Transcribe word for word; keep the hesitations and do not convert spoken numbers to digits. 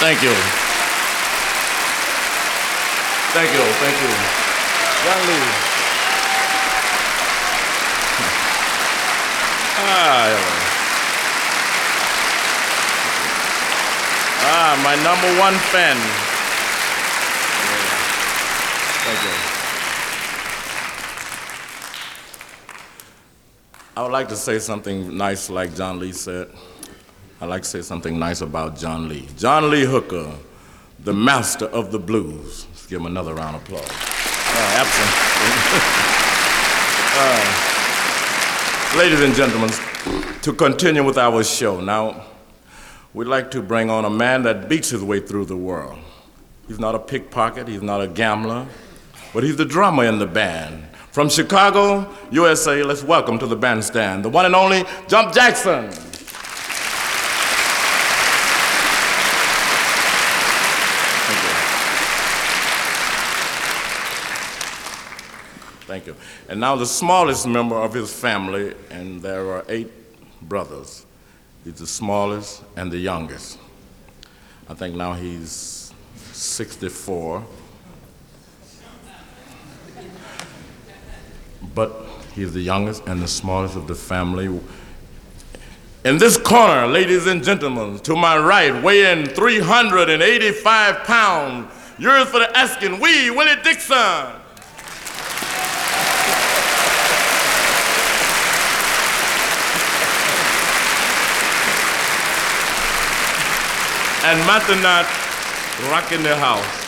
Thank you. Thank you, thank you. John Lee. Ah, yeah. Ah, my number one fan. Yeah. Thank you. I would like to say something nice like John Lee said. I'd like to say something nice about John Lee. John Lee Hooker, the master of the blues. Let's give him another round of applause. Uh, uh, ladies and gentlemen, to continue with our show, now, we'd like to bring on a man that beats his way through the world. He's not a pickpocket, he's not a gambler, but he's the drummer in the band. From Chicago, U S A, let's welcome to the bandstand, the one and only Jump Jackson. Thank you. And now the smallest member of his family, and there are eight brothers. He's the smallest and the youngest. I think now he's sixty-four. But he's the youngest and the smallest of the family. In this corner, ladies and gentlemen, to my right, weighing three hundred eighty-five pounds, yours for the asking, Wee Willie Dixon. And Matanat rocking the house.